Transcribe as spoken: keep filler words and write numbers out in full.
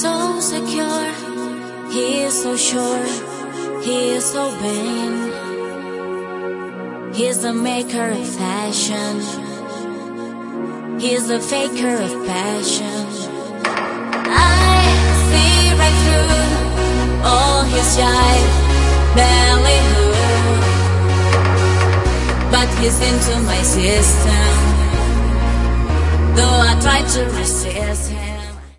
so secure, he is so sure, he is so vain. He's the maker of fashion, he's the faker of passion. I see right through all his jive, ballyhoo, but he's into my system, though I try to resist.